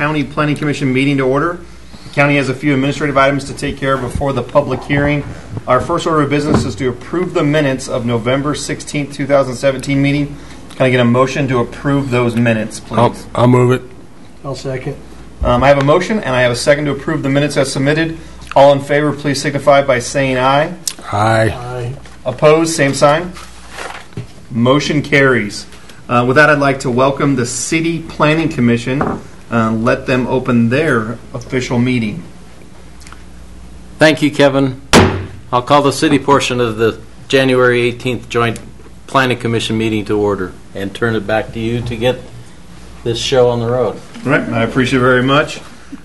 County Planning Commission meeting to order. The county has a few administrative items to take care of before the public hearing. Our first order of business is to approve the minutes of November 16th, 2017 meeting. Can I get a motion to approve those minutes, please? I'll move it. I'll second. I have a motion and I have a second to approve the minutes as submitted. All in favor, please signify by saying aye. Aye. Aye. Opposed, same sign. Motion carries. With that, I'd like to welcome the City Planning Commission. Let them open their official meeting. Thank you, Kevin. I'll call the city portion of the January 18th Joint Planning Commission meeting to order and turn it back to you to get this show on the road. All right, I appreciate it very much.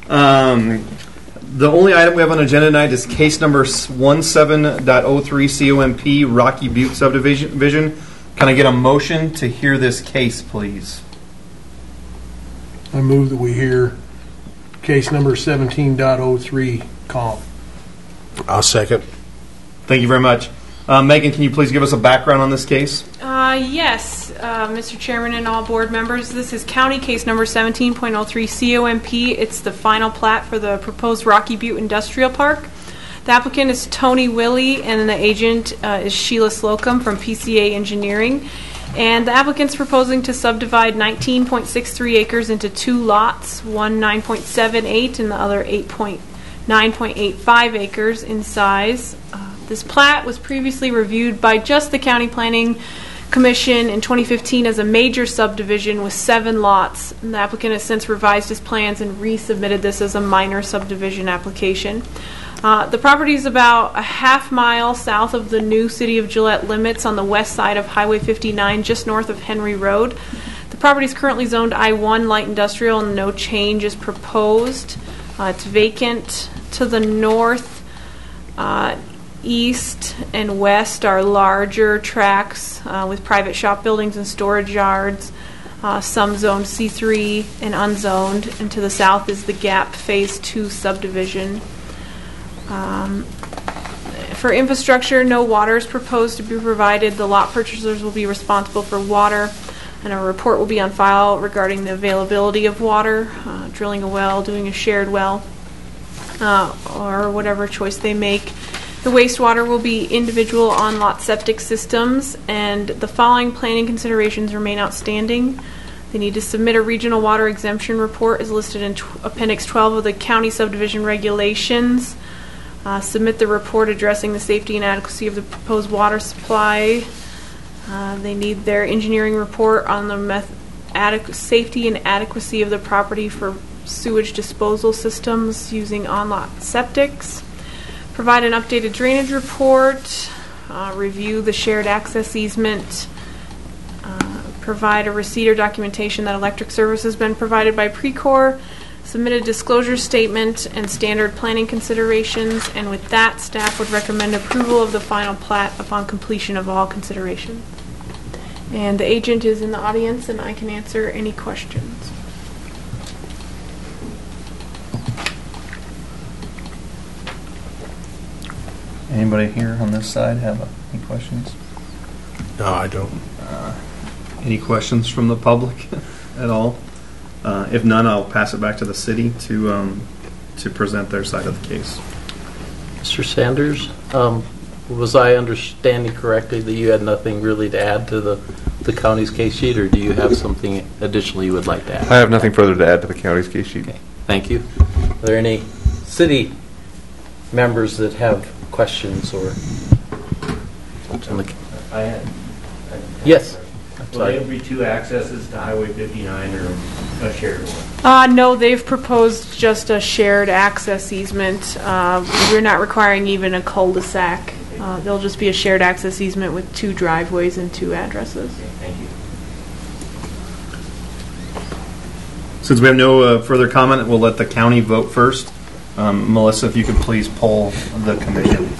The only item we have on the agenda tonight is case number 17.03 COMP Rocky Butte Subdivision. Can I get a motion to hear this case, please? I move that we hear case number 17.03 comp. I'll second. Thank you very much. Megan, can you please give us a background on this case? Yes, Mr. Chairman and all board members. This is county case number 17.03 COMP. It's the final plat for the proposed Rocky Butte Industrial Park. The applicant is Tony Willie, and the agent is Sheila Slocum from PCA Engineering. And the applicant's proposing to subdivide 19.63 acres into two lots, one 9.78 and the other 9.85 acres in size. This plat was previously reviewed by just the County Planning Commission in 2015 as a major subdivision with 7 lots. And the applicant has since revised his plans and resubmitted this as a minor subdivision application. The property is about a half mile south of the new City of Gillette limits on the west side of Highway 59, just north of Henry Road. The property is currently zoned I-1 light industrial and no change is proposed. It's vacant. To the north, east, and west are larger tracts with private shop buildings and storage yards, some zoned C3 and unzoned. And to the south is the Gap Phase 2 subdivision. For infrastructure, no water is proposed to be provided. The lot purchasers will be responsible for water, and a report will be on file regarding the availability of water, drilling a well, doing a shared well, or whatever choice they make. The wastewater will be individual on-lot septic systems, and the following planning considerations remain outstanding. They need to submit a regional water exemption report as listed in Appendix 12 of the County Subdivision Regulations. Submit the report addressing the safety and adequacy of the proposed water supply. They need their engineering report on the safety and adequacy of the property for sewage disposal systems using on-lot septics. Provide an updated drainage report. Review the shared access easement. Provide a receipt or documentation that electric service has been provided by Precor. Submit a disclosure statement and standard planning considerations, and with that, staff would recommend approval of the final plat upon completion of all considerations. And the agent is in the audience, and I can answer any questions. Anybody here on this side have any questions? No, I don't. Any questions from the public at all? If none, I'll pass it back to the city to present their side of the case. Mr. Sanders, was I understanding correctly that you had nothing really to add to the county's case sheet, or do you have something additional you would like to add? I have nothing further to add to the county's case sheet. Okay, thank you. Are there any city members that have questions or? I had. Yes. Will there be 2 accesses to Highway 59 or a shared one? No, they've proposed just a shared access easement. We're not requiring even a cul-de-sac. There'll just be a shared access easement with 2 driveways and 2 addresses. Okay, thank you. Since we have no further comment, we'll let the county vote first. Melissa, if you could please poll the commission.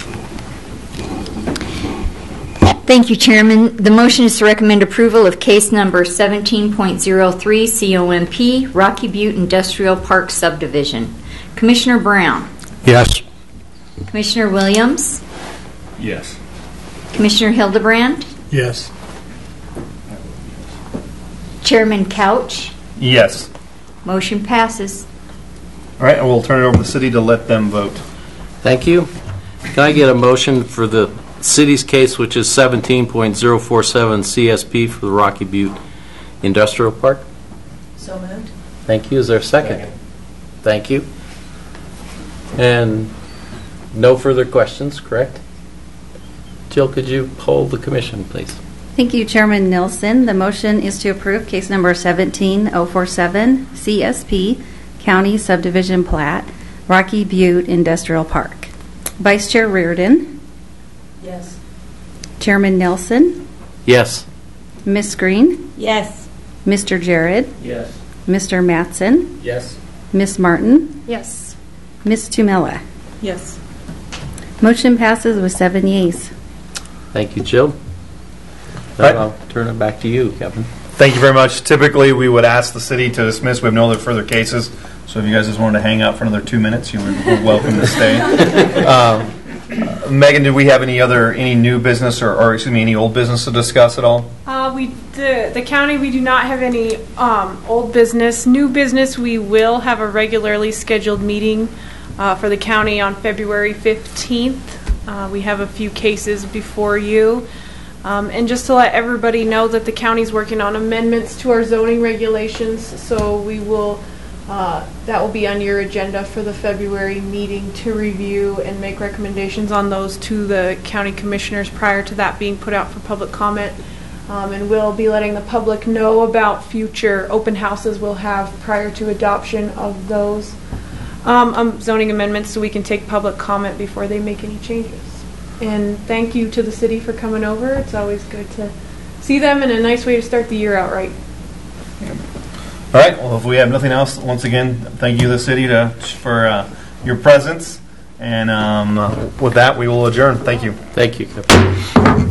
Thank you, Chairman. The motion is to recommend approval of case number 17.03 COMP Rocky Butte Industrial Park Subdivision. Commissioner Brown? Yes. Commissioner Williams? Yes. Commissioner Hildebrand? Yes. Chairman Couch? Yes. Motion passes. All right, and we'll turn it over to the city to let them vote. Thank you. Can I get a motion for the city's case, which is 17.047 CSP for the Rocky Butte Industrial Park? So moved. Thank you. Is there a second? Thank you. And no further questions, correct? Jill, could you poll the commission, please? Thank you, Chairman Nilsson. The motion is to approve case number 17047, CSP, County Subdivision Plat, Rocky Butte Industrial Park. Vice Chair Reardon, Yes. Chairman Nelson, Yes. Ms. Green, Yes. Mr. Jared, Yes. Mr. Matson, Yes. Ms. Martin, Yes. Ms. Tumella. Yes. Motion passes with 7 yeas. Thank you, Jill. Now Right. I'll turn it back to you, Kevin. Thank you very much. Typically, we would ask the city to dismiss. We have no other further cases. So if you guys just wanted to hang out for another 2 minutes, you were welcome to stay. Megan, do we have any new business or excuse me, any old business to discuss at all? The county, we do not have any old business. New business, we will have a regularly scheduled meeting for the county on February 15th. We have a few cases before you. And just to let everybody know that the county's working on amendments to our zoning regulations, so we will, that will be on your agenda for the February meeting to review and make recommendations on those to the county commissioners prior to that being put out for public comment. And we'll be letting the public know about future open houses we'll have prior to adoption of those zoning amendments, so we can take public comment before they make any changes. And thank you to the city for coming over. It's always good to see them, and a nice way to start the year out right. All right. Well, if we have nothing else, once again, thank you, the city, for your presence. And with that, we will adjourn. Thank you. Thank you, Kevin.